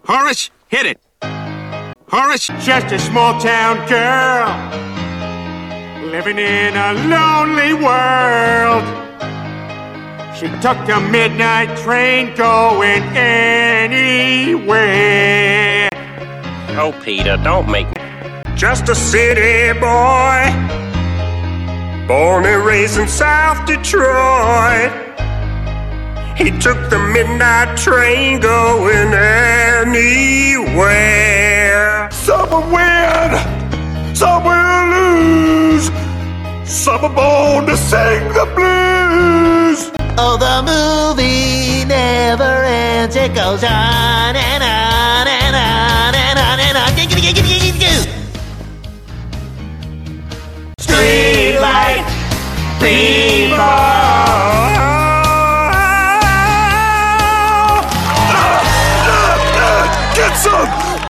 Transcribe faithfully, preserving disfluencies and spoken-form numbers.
Horace, hit it. Horace, just a small town girl living in a lonely world. She took the midnight train going anywhere. Oh, Peter, don't make me. Just a city boy, born and raised in South Detroit. He took the midnight train going anywhere. Some will win, some will lose. Some are born to sing the blues. Oh, the movie never ends. It goes on and on and on and on and on. Streetlight people. Get some!